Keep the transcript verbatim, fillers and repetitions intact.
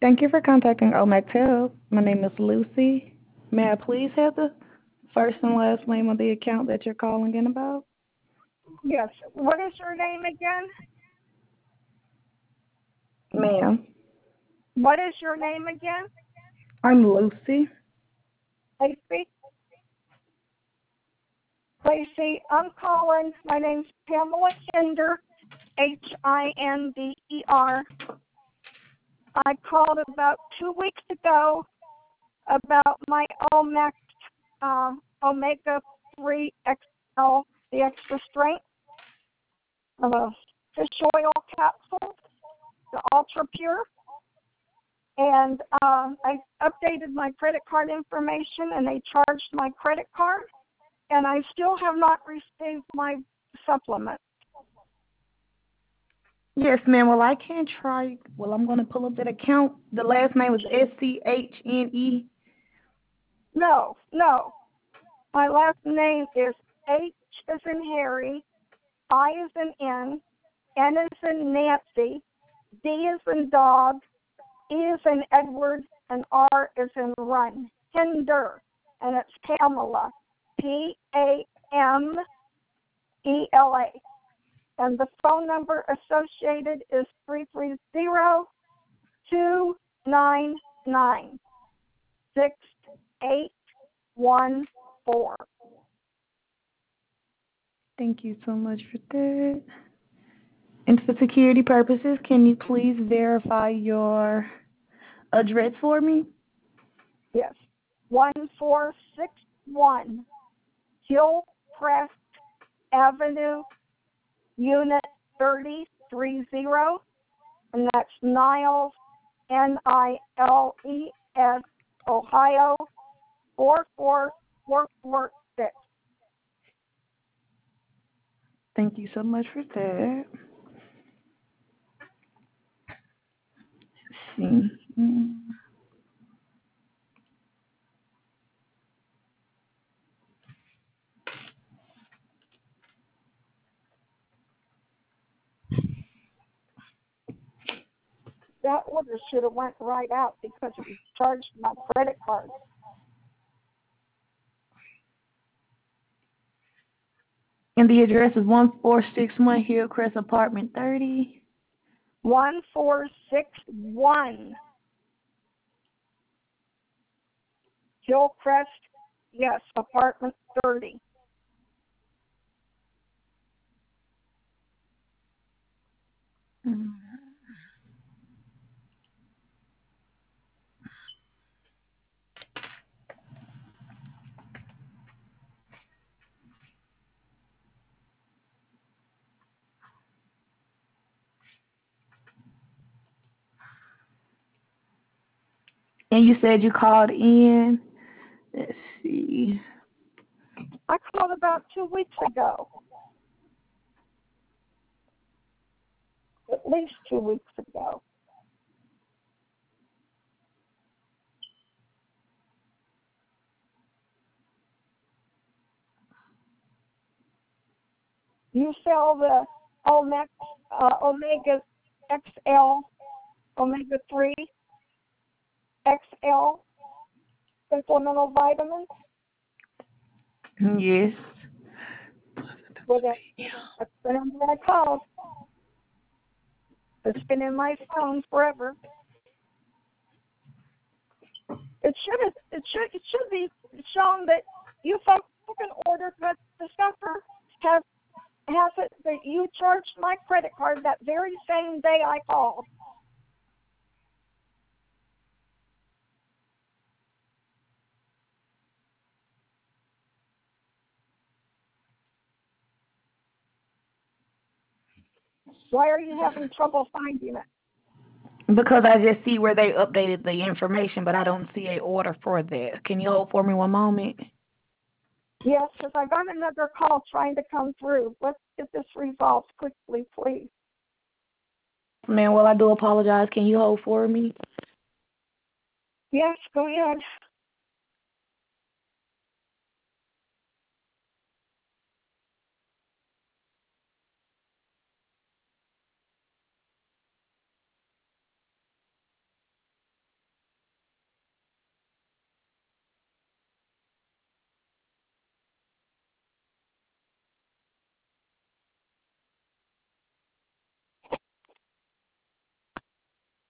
Thank you for contacting Omactel. My name is Lucy. May I please have the first and last name of the account that you're calling in about? Yes. What is your name again? Ma'am, What is your name again? I'm Lucy. Lacey? Lacey, I'm calling. My name's Pamela Hinder, H I N D E R. I called about two weeks ago about my Omex uh, Omega three X L, the extra strength uh, fish oil capsule, the ultra pure. And uh, I updated my credit card information, and they charged my credit card, and I still have not received my supplement. Yes, ma'am. Well, I can try. Well, I'm going to pull up that account. The last name was S C H N E. No, no. My last name is H as in Harry, I as in N, N as in Nancy, D as in dog, E as in Edward, and R as in run. Hinder, and it's Pamela, P A M E L A. And the phone number associated is three three zero, two nine nine, six eight one four. Thank you so much for that. And for security purposes, can you please verify your address for me? Yes. one four six one Hillcrest Avenue, Unit thirty thirty, and that's Niles, N I L E S, Ohio, four four four four six. Thank you so much for that. Let's see. Mm. That order should have went right out because it charged my credit card. And the address is one four six one Hillcrest Apartment thirty. one four six one Hillcrest, yes, apartment thirty. Mm. And you said you called in. Let's see. I called about two weeks ago, at least two weeks ago. You sell the Omex, uh, Omega X L, Omega three X L supplemental vitamins? Yes. Well, that, that's the number I called. It's been in my phone forever. It should have, it should it should be shown that you folks took an order, but the stuffer has has it that you charged my credit card that very same day I called. Why are you having trouble finding it? Because I just see where they updated the information, but I don't see a order for that. Can you hold for me one moment? Yes, because I got another call trying to come through. Let's get this resolved quickly, please. Man, well, I do apologize. Can you hold for me? Yes, go ahead.